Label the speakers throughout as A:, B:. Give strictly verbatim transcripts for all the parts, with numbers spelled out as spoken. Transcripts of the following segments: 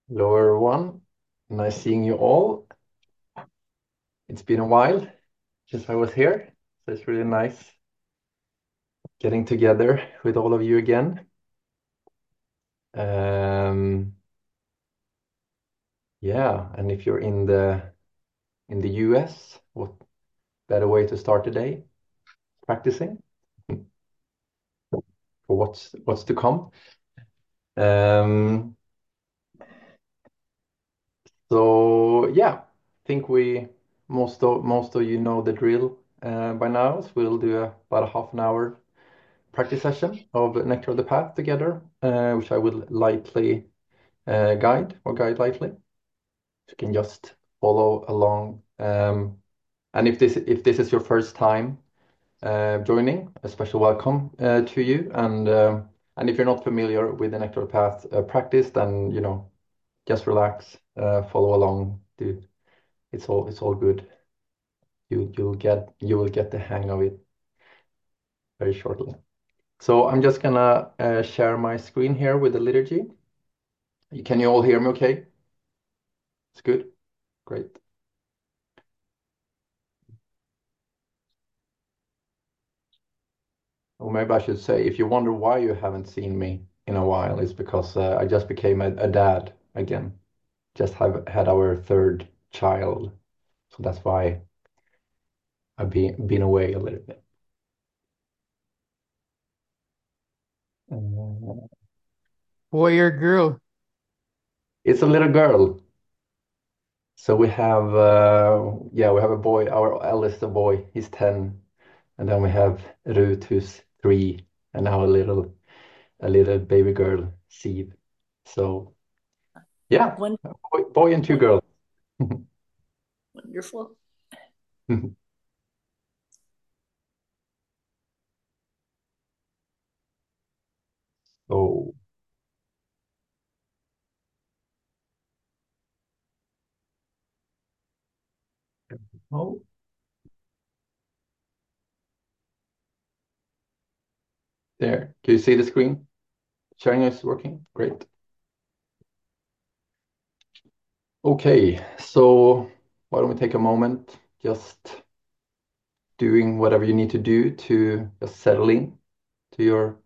A: Hello, everyone. Nice seeing you all. It's been a while since I was here, so it's really nice getting together with all of you again. Um, yeah, and if you're in the in the U S, what better way to start the day? Practicing for what's what's to come. Um, so yeah, I think we most of most of you know the drill uh, by now. So we'll do a, about a half an hour practice session of Nectar of the Path together, uh, which I will lightly uh, guide or guide lightly. You can just follow along. Um, and if this if this is your first time uh, joining, a special welcome uh, to you. And um and if you're not familiar with the Nectar of the Path uh, practice, then you know just relax, uh, follow along. Do it's all it's all good. You you'll get you will get the hang of it very shortly. So I'm just gonna uh, share my screen here with the liturgy. Can you all hear me okay? It's good. Great. Or maybe I should say, if you wonder why you haven't seen me in a while, it's because uh, I just became a, a dad again. Just have had our third child. So that's why I've been been away a little bit. Uh,
B: Boy or girl?
A: it's a little girl. So we have uh, yeah, we have a boy, our eldest a boy, he's ten. And then we have Ruth who's three, and now a little a little baby girl, Siv. So yeah,
B: One,
A: a boy, boy and two
B: one,
A: girls.
B: wonderful.
A: Oh, oh, there. Can you see the screen? Sharing is working. Great. Okay, so why don't we take a moment just doing whatever you need to do to just settle in to your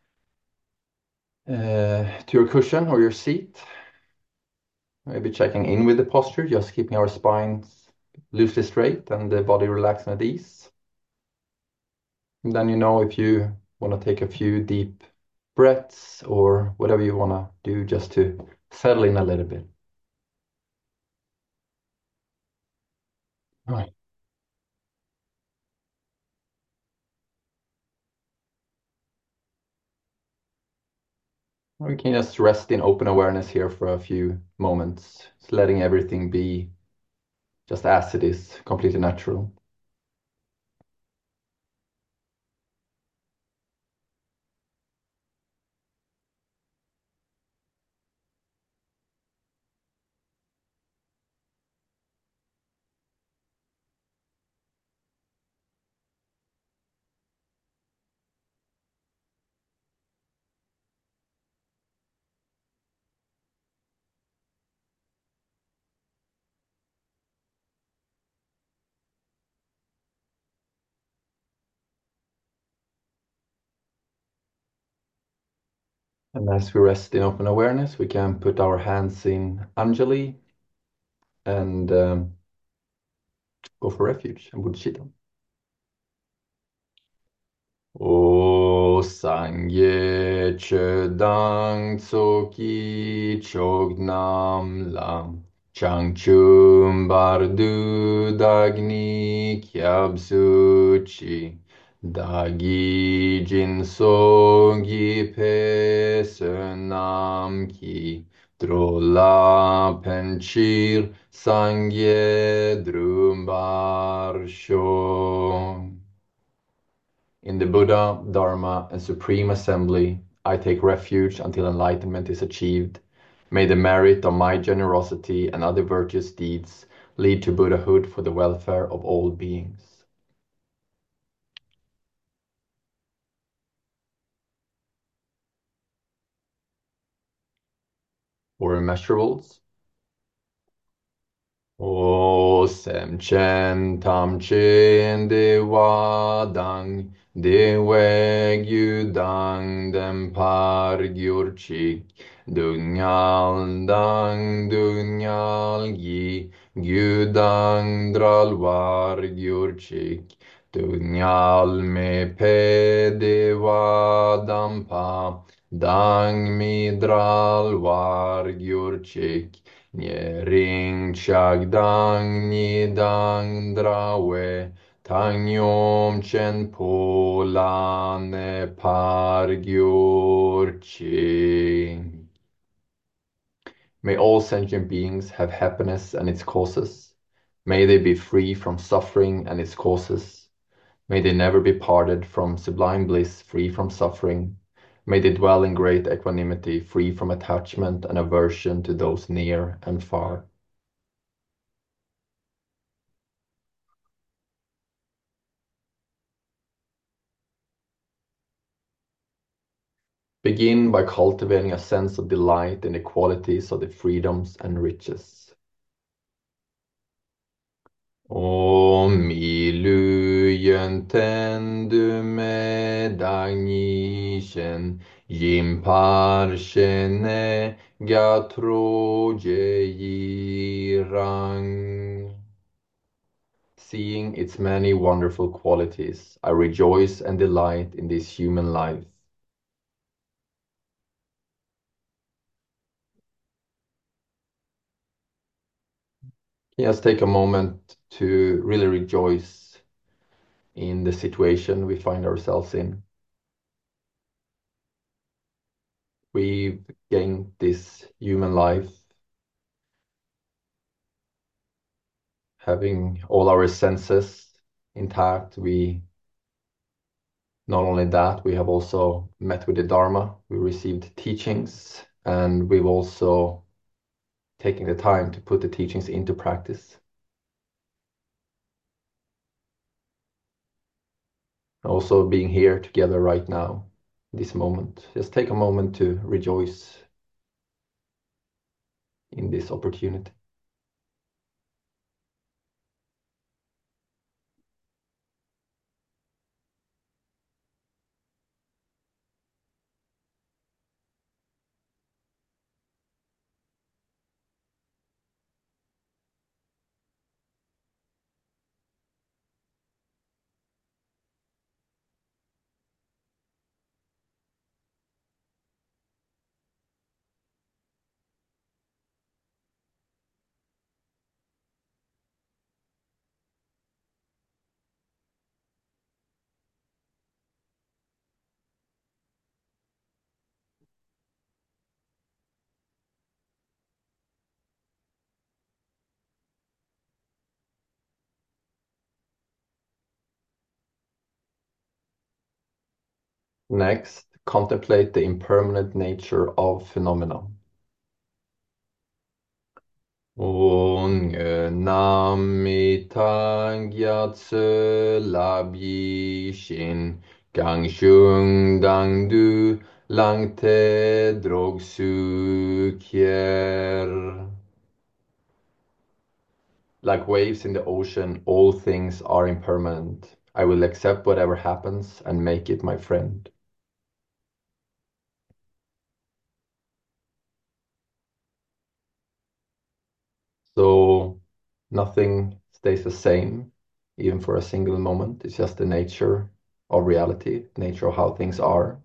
A: uh, to your cushion or your seat. Maybe checking in with the posture, just keeping our spines loosely straight and the body relaxed and at ease. And then you know if you want to take a few deep breaths or whatever you want to do just to settle in a little bit. Right. We can just rest in open awareness here for a few moments, just letting everything be just as it is, completely natural. And as we rest in open awareness, we can put our hands in Anjali and um, go for refuge and Bodhicitta. O Sangye Chödang Tsoki Chognam Lam Changchum Bardu Dagni Kyabsu Chi Dagi Jinso Gipe Sönam Ki Drola Penchir Sangye Drumbar Shong. In the Buddha, Dharma, and Supreme Assembly, I take refuge until enlightenment is achieved. May the merit of my generosity and other virtuous deeds lead to Buddhahood for the welfare of all beings. or immeasurables. O semchen tamchen de wadang de weg dang dem par gyurchik dungal dang dungal gi gudang dral var gyurchik dungal me pe de wadam pa dang mi dral var gyurchik Njering chagdang nidang drawe tangyom chen polane pargyurchi. May all sentient beings have happiness and its causes. May they be free from suffering and its causes. May they never be parted from sublime bliss, free from suffering. May they dwell in great equanimity, free from attachment and aversion to those near and far. Begin by cultivating a sense of delight in the qualities of the freedoms and riches. Om iluyen tendu medagnischen jimpar shene gatroje yirang. Seeing its many wonderful qualities, I rejoice and delight in this human life. Just take a moment to really rejoice in the situation we find ourselves in. We've gained this human life, having all our senses intact. We not only that, we have also met with the Dharma, we received teachings, and we've also taken the time to put the teachings into practice. Also being here together right now, this moment. Just take a moment to rejoice in this opportunity. Next, contemplate the impermanent nature of phenomena. Ong namitang gyatse labyi shin gang shung dang du lang te drog su kier. Like waves in the ocean, all things are impermanent. I will accept whatever happens and make it my friend. So nothing stays the same, even for a single moment. It's just the nature of reality, nature of how things are.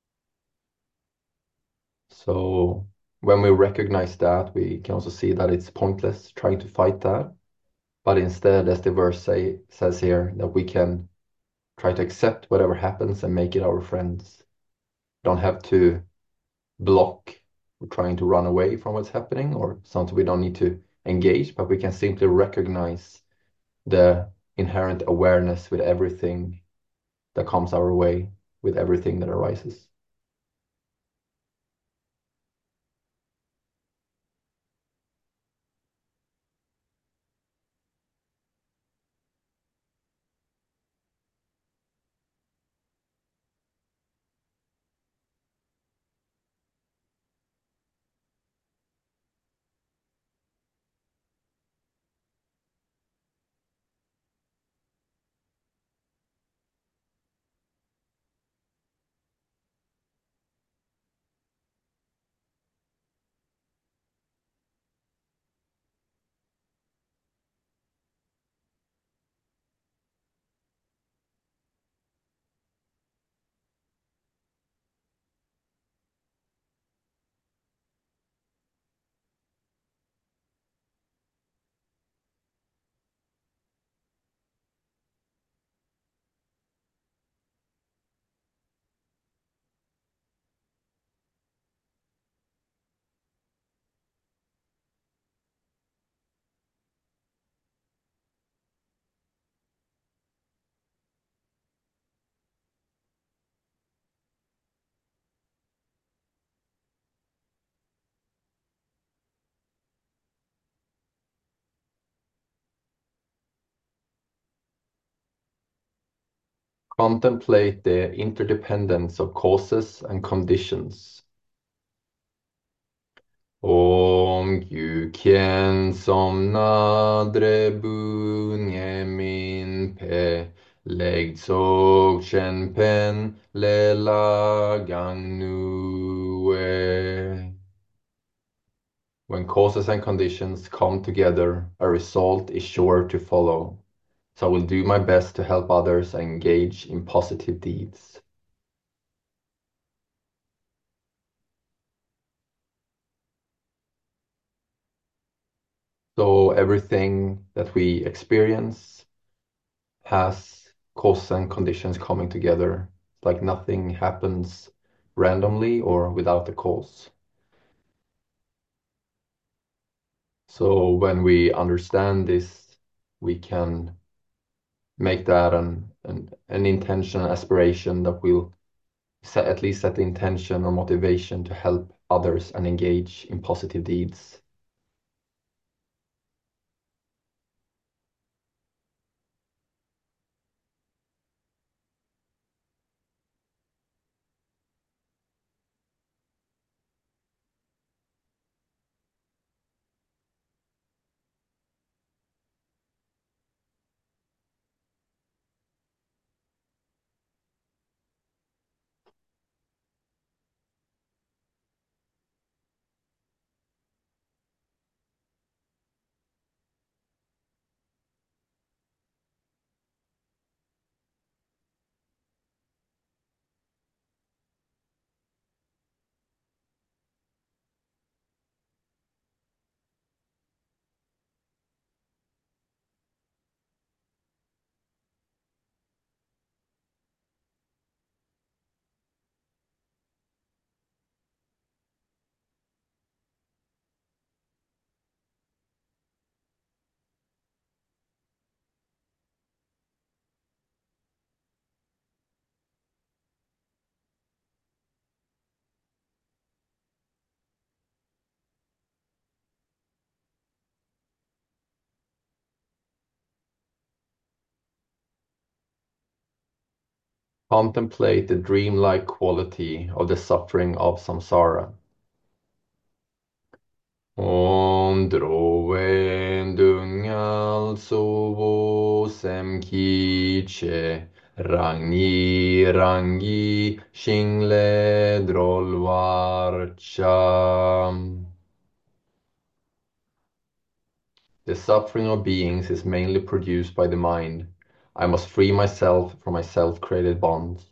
A: So when we recognize that, we can also see that it's pointless trying to fight that. But instead, as the verse say, says here, that we can try to accept whatever happens and make it our friends. Don't have to block or trying to run away from what's happening or something we don't need to engage, but we can simply recognize the inherent awareness with everything that comes our way, with everything that arises. Contemplate the interdependence of causes and conditions. Om Gyukyen Somnadre Bunye Min Pe Leg Tsog Chen Pen Le La Gang Nu. When causes and conditions come together, a result is sure to follow. So I will do my best to help others and engage in positive deeds. So everything that we experience has causes and conditions coming together. Like nothing happens randomly or without a cause. So when we understand this, we can make that an an, an intention, aspiration that will set at least set the intention or motivation to help others and engage in positive deeds. Contemplate the dreamlike quality of the suffering of samsara. Om droen dungal sovo sem ki che rangi rangi shingle drolvarcha. The suffering of beings is mainly produced by the mind. I must free myself from my self-created bonds.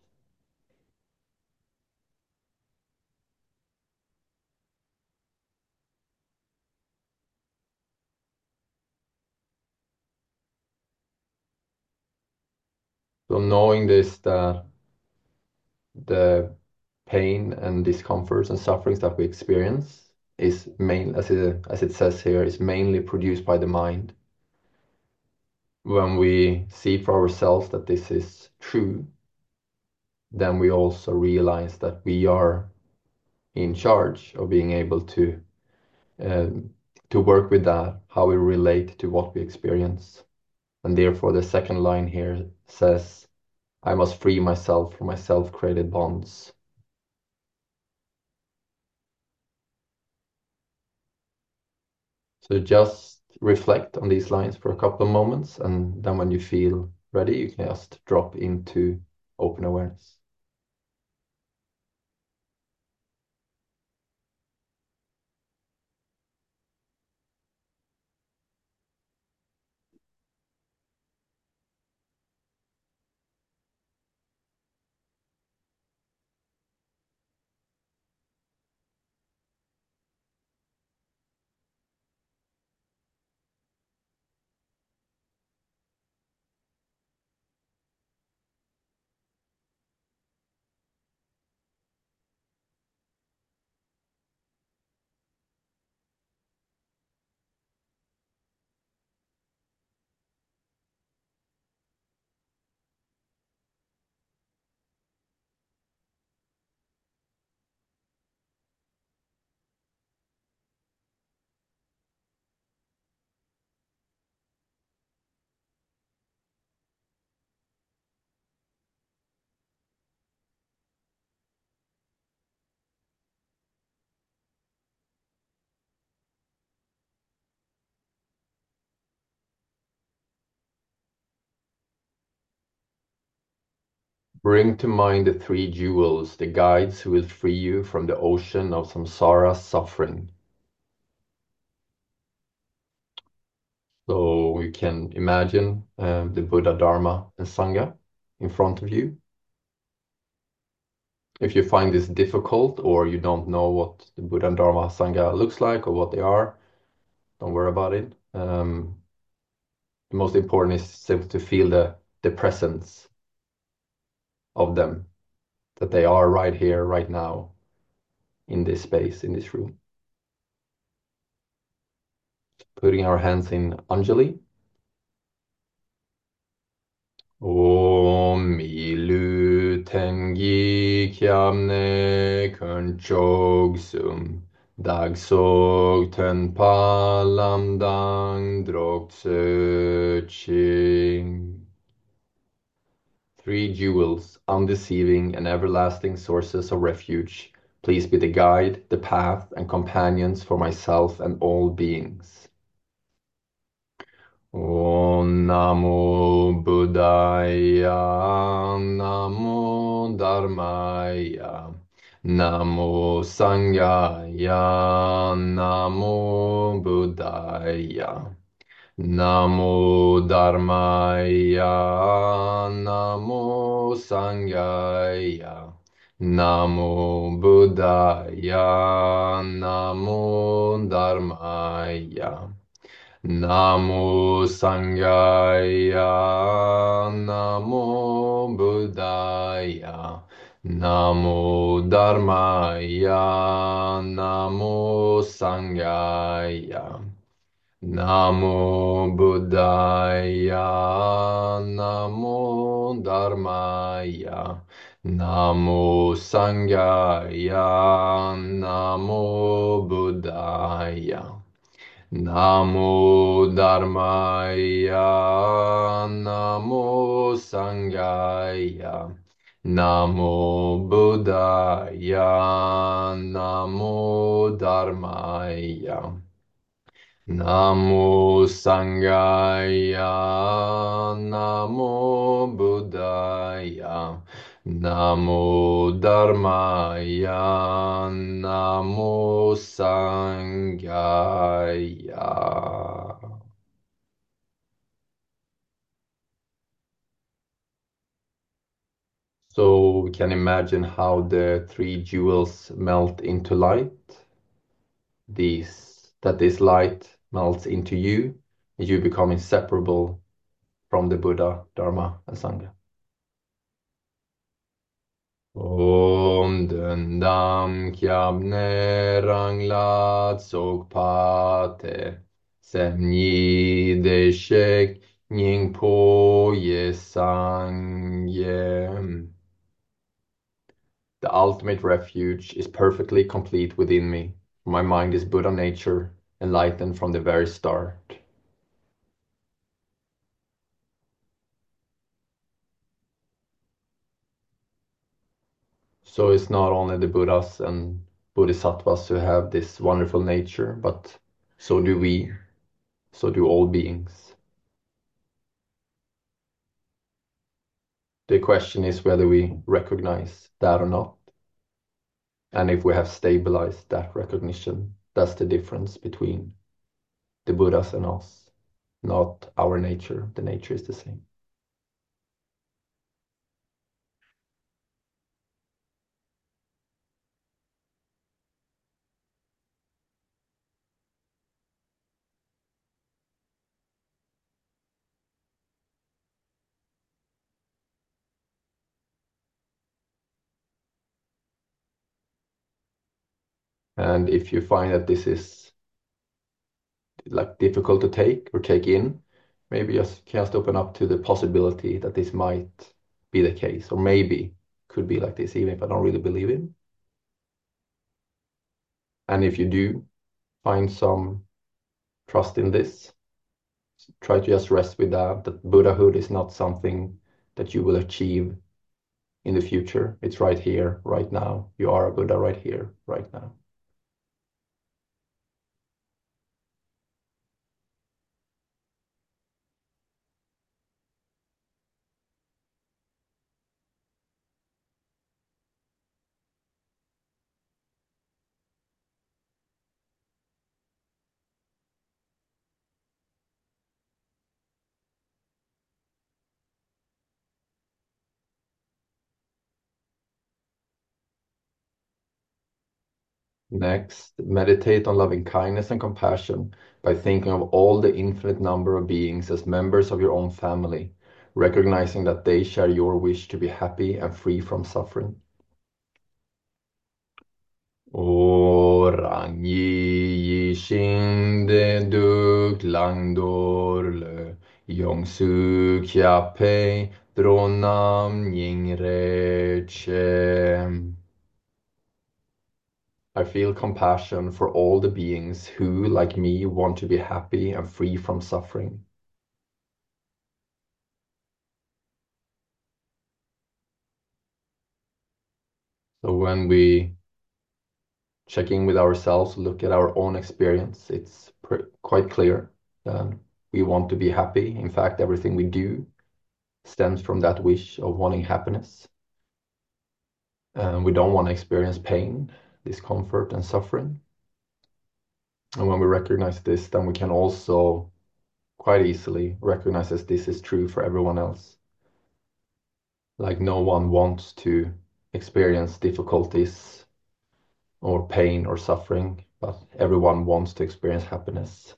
A: So knowing this, that the pain and discomforts and sufferings that we experience is main, as it, as it says here, is mainly produced by the mind. When we see for ourselves that this is true, then we also realize that we are in charge of being able to um, to work with that, how we relate to what we experience. And therefore, the second line here says, I must free myself from my self-created bonds. So just reflect on these lines for a couple of moments, and then when you feel ready, you can just drop into open awareness. Bring to mind the three jewels, the guides who will free you from the ocean of samsara suffering. So you can imagine um, the Buddha, Dharma, and Sangha in front of you. If you find this difficult or you don't know what the Buddha, Dharma, Sangha looks like or what they are, don't worry about it. Um, the most important is simply to feel the, the presence of them, that they are right here, right now, in this space, in this room. Putting our hands in Anjali. Om Milu Tengi Kyamne Kunchog Sum Dagsog Tenpa Lamdang Drok Ching. Three jewels, undeceiving and everlasting sources of refuge. Please be the guide, the path, and companions for myself and all beings. Om Namo Buddhaya, Namo Dharmaya, Namo Sanghaya, Namo Buddhaya. Namo Dharmaya, Namo Sanghaya, Namo Buddhaya, Namo Dharmaya, Namo Sanghaya, Namo Buddhaya, Namo Dharmaya, Namo Sanghaya. Namo Buddhaya, Namo Dharmaya, Namo Sanghaya, Namo Buddhaya, Namo Dharmaya, Namo Sanghaya, Namo Buddhaya, Namo Dharmaya. Namo Sanghaya, Namo Buddhaya, Namo Dharmaya, Namo Sanghaya. So we can imagine how the three jewels melt into light. These, that this light melts into you, and you become inseparable from the Buddha, Dharma, and Sangha. Om Dundam Kyabne Ranglat Sokpate Semni Deshek Nyingpo Yesangye. The ultimate refuge is perfectly complete within me. My mind is Buddha nature, enlightened from the very start. So it's not only the Buddhas and Bodhisattvas who have this wonderful nature, but so do we, so do all beings. The question is whether we recognize that or not. And if we have stabilized that recognition, that's the difference between the Buddhas and us, not our nature. The nature is the same. And if you find that this is like difficult to take or take in, maybe just just open up to the possibility that this might be the case, or maybe could be like this, even if I don't really believe it. And if you do find some trust in this, try to just rest with that, that Buddhahood is not something that you will achieve in the future. It's right here, right now. You are a Buddha right here, right now. Next, meditate on loving kindness and compassion by thinking of all the infinite number of beings as members of your own family, recognizing that they share your wish to be happy and free from suffering. Orang yi xin de duk lang dor le yong su kya pei dronam nying re che. I feel compassion for all the beings who, like me, want to be happy and free from suffering. So when we check in with ourselves, look at our own experience, it's quite clear that we want to be happy. In fact, everything we do stems from that wish of wanting happiness. And we don't want to experience pain, discomfort, and suffering. And when we recognize this, then we can also quite easily recognize that this is true for everyone else. Like no one wants to experience difficulties or pain or suffering, but everyone wants to experience happiness.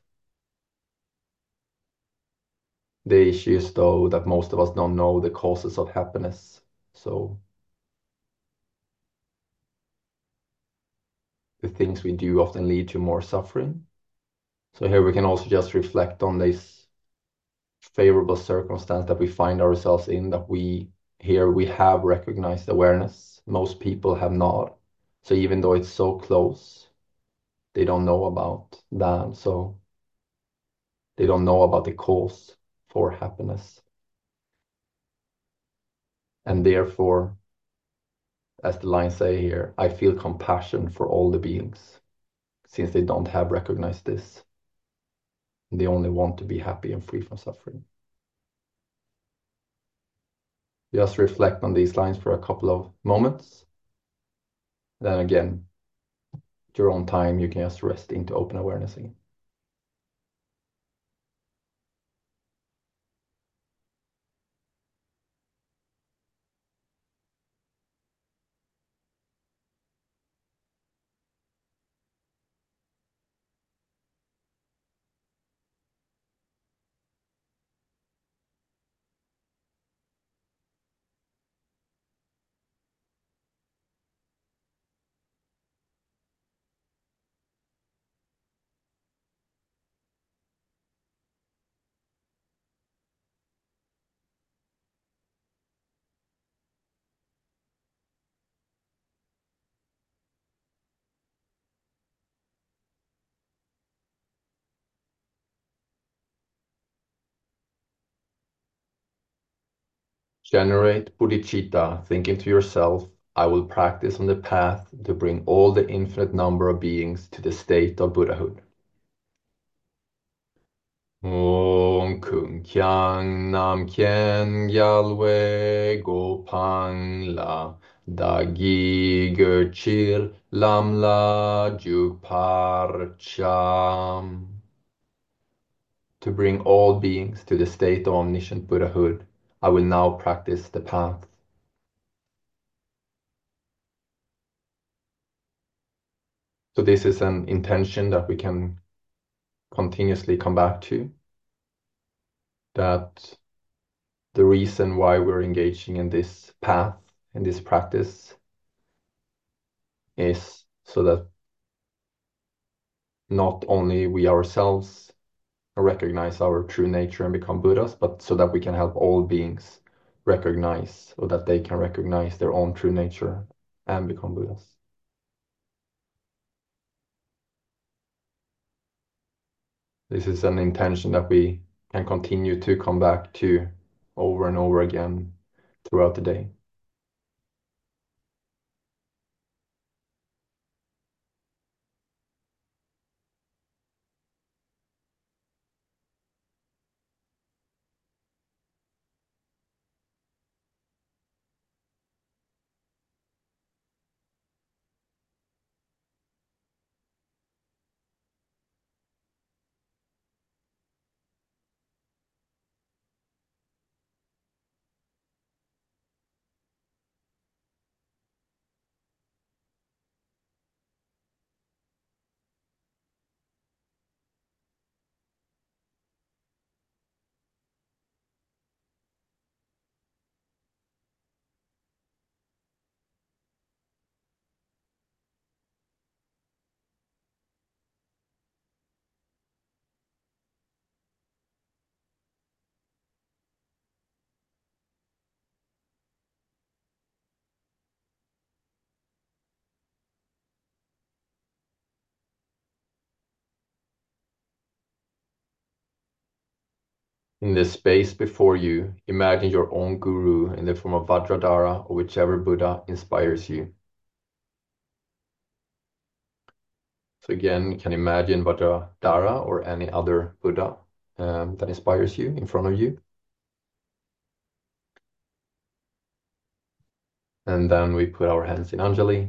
A: The issue is, though, that most of us don't know the causes of happiness. So the things we do often lead to more suffering. So here we can also just reflect on this favorable circumstance that we find ourselves in, that we here we have recognized awareness. Most people have not. So even though it's so close, they don't know about that. So they don't know about the cause for happiness. And therefore, as the lines say here, I feel compassion for all the beings, since they don't have recognized this. They only want to be happy and free from suffering. Just reflect on these lines for a couple of moments. Then again, at your own time, you can just rest into open awareness again. Generate bodhicitta, thinking to yourself, I will practice on the path to bring all the infinite number of beings to the state of Buddhahood. Om Kung Kyang Nam Kien Gyalwe Gopang La Dagi Gerchir Lam La Jukpar Cham. To bring all beings to the state of omniscient Buddhahood, I will now practice the path. So this is an intention that we can continuously come back to, that the reason why we're engaging in this path, in this practice, is so that not only we ourselves recognize our true nature and become Buddhas, but so that we can help all beings recognize, or that they can recognize their own true nature and become Buddhas. This is an intention that we can continue to come back to over and over again throughout the day. In the space before you, imagine your own guru in the form of Vajradhara or whichever Buddha inspires you. So again, you can imagine Vajradhara or any other Buddha um, that inspires you in front of you. And then we put our hands in Anjali.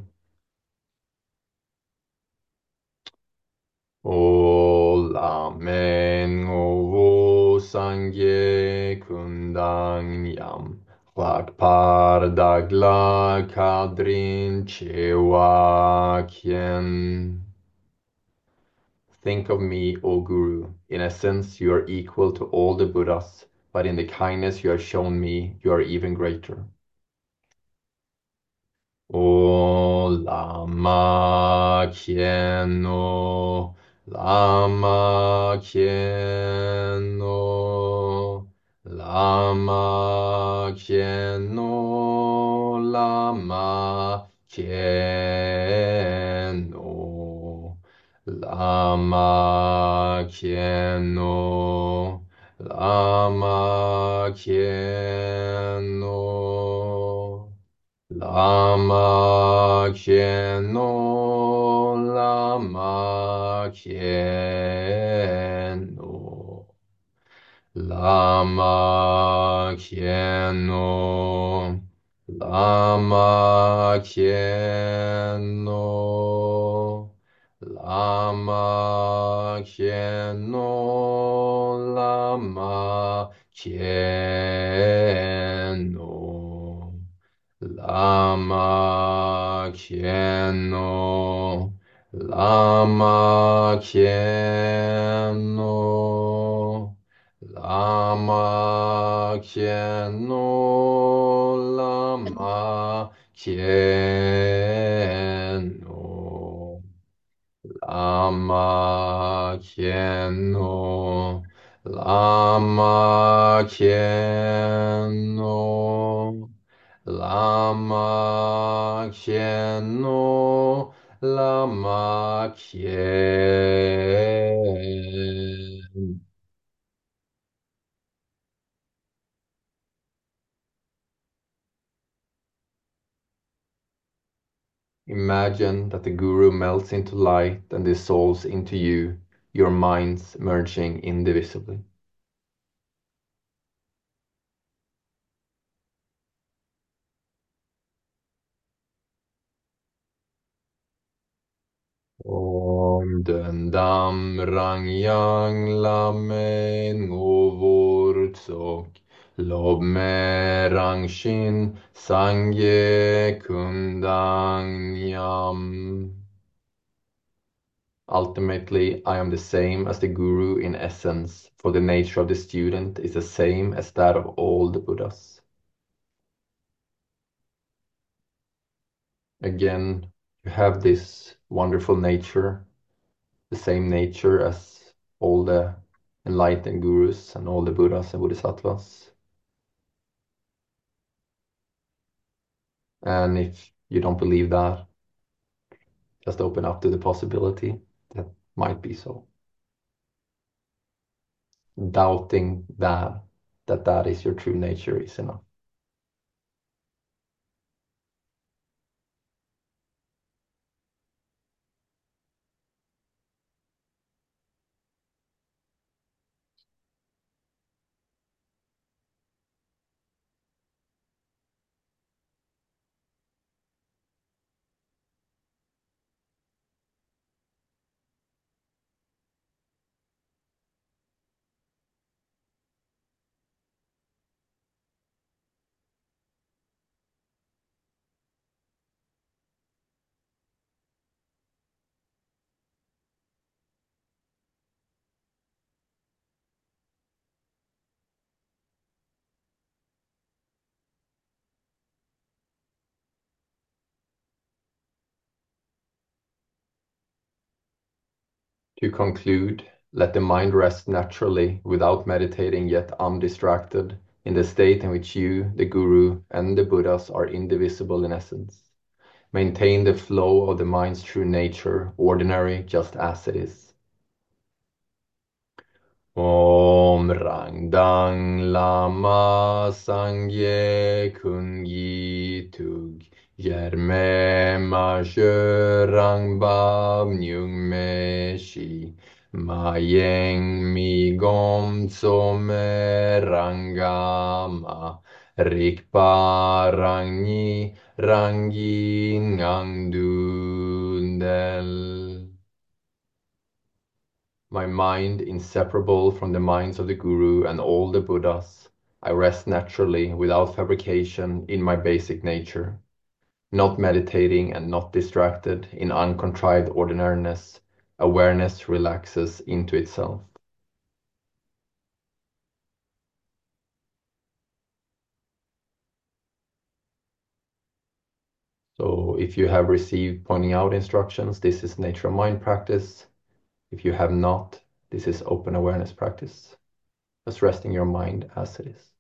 A: Ola men ovo sangye kundang yam. Lak par dagla kadrin chewa kien. Think of me, O Guru. In essence, you are equal to all the Buddhas, but in the kindness you have shown me, you are even greater. O Lama Kieno, Lama Kieno, Lama Kieno, Lama Kieno, Lama Kieno, Lama Kieno. Lama Kieno, Lama Kieno, Lama Kieno, Lama Kieno, Lama Kieno, Lama Kieno. Lama Kieno, Lama Kieno, Lama Kieno, Lama Kieno. Lama Kieno, Lama Kieno, Lama Kieno, Lama Kien. Imagine that the Guru melts into light and dissolves into you, your minds merging indivisibly. Om dendam rangyang lame ngovor tsok lobme rangshin sangye kundang nyam. Ultimately, I am the same as the Guru in essence, for the nature of the student is the same as that of all the Buddhas. Again, you have this wonderful nature, the same nature as all the enlightened gurus and all the Buddhas and Bodhisattvas. And if you don't believe that, just open up to the possibility that might be so. Doubting that, that that is your true nature is enough. To conclude, let the mind rest naturally without meditating yet undistracted in the state in which you, the Guru, and the Buddhas are indivisible in essence. Maintain the flow of the mind's true nature, ordinary just as it is. Om Om Rang Dang Lama Sangye Kungi Tug Yerme Ma Rang Bab Nyung Me Shi Ma Yeng Mi Gom Tsome Rangama Rikpa Rangi Rangi Ngang Dundel. My mind inseparable from the minds of the Guru and all the Buddhas, I rest naturally without fabrication in my basic nature, not meditating and not distracted in uncontrived ordinariness. Awareness relaxes into itself. So if you have received pointing out instructions, this is nature of mind practice. If you have not, this is open awareness practice. Just resting your mind as it is.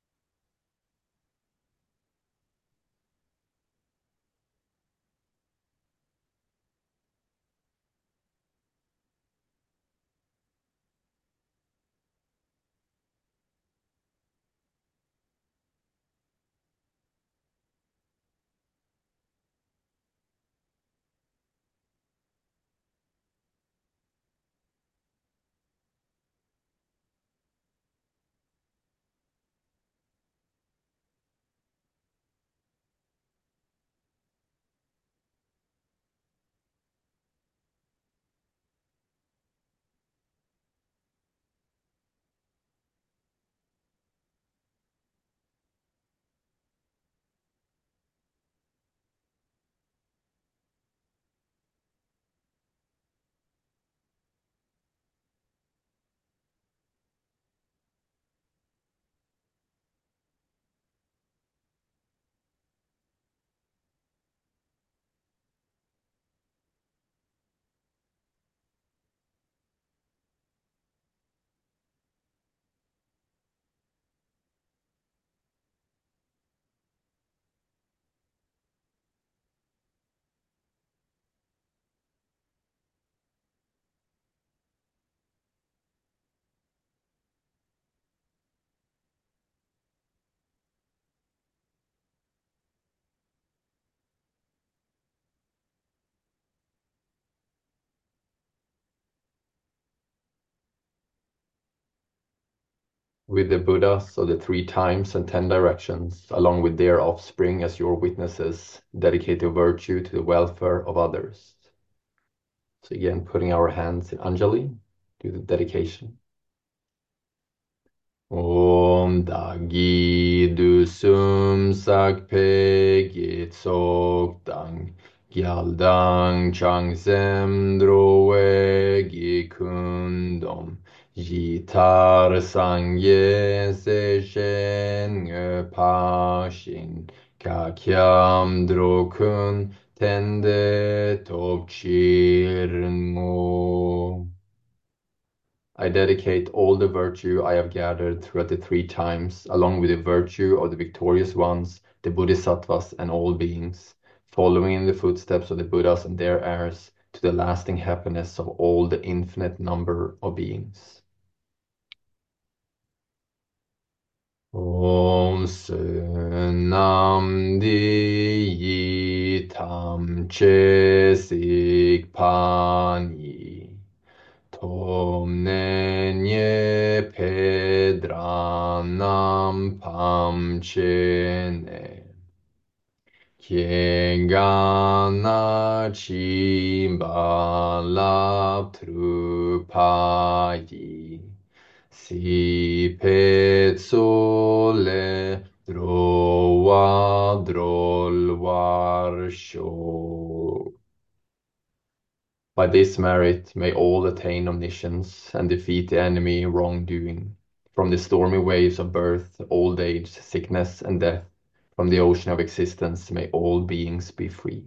A: With the Buddhas of the three times and ten directions, along with their offspring as your witnesses, dedicate your virtue to the welfare of others. So again, putting our hands in Anjali, do the dedication. Om Dagi Dusum Sakpe Gitsok Dang Gyaldang Changsem Drowe Gikundom Jitar Sangye Sechen Pashin Kakyam Drokun Tende Tokchirngo. I dedicate all the virtue I have gathered throughout the three times, along with the virtue of the victorious ones, the Bodhisattvas, and all beings, following in the footsteps of the Buddhas and their heirs, to the lasting happiness of all the infinite number of beings. Om Sunam Di Tam Che Sik Pani. Tomnenye pedranam pamchene Kiengana chimbalap trupayi Si petsole drowa drolwarsho. By this merit may all attain omniscience and defeat the enemy wrongdoing. From the stormy waves of birth, old age, sickness, and death, from the ocean of existence, may all beings be free.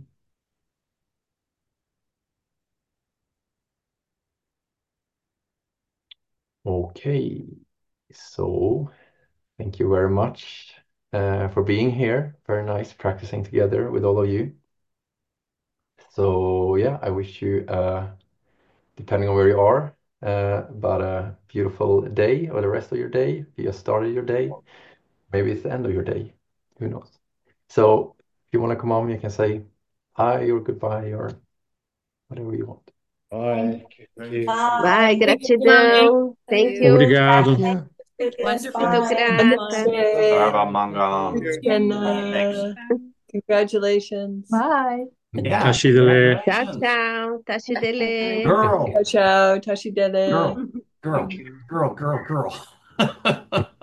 A: Okay, so thank you very much uh, for being here. Very nice practicing together with all of you. So yeah, I wish you, uh, depending on where you are, uh, about a beautiful day or the rest of your day. If you just started your day, maybe it's the end of your day. Who knows? So if you want to come on, you can say hi or goodbye or whatever you want.
C: Bye. Thank you.
D: Vai,
E: Bye. Thank you. Good night.
D: gratidão. Thank
E: Thank
D: you.
B: Thank
F: Obrigado.
B: you.
E: Wonderful.
D: Muito
E: Bye.
D: grata.
E: Namaste.
C: Thank you.
E: And uh, congratulations.
G: Bye.
H: Yeah.
F: Tashi dele.
D: Tchau,
H: Congratulations.
D: tchau. Tashi dele.
H: Girl,
E: Ciao, ciao. Tashi Dele.
H: girl, girl, girl, girl, girl.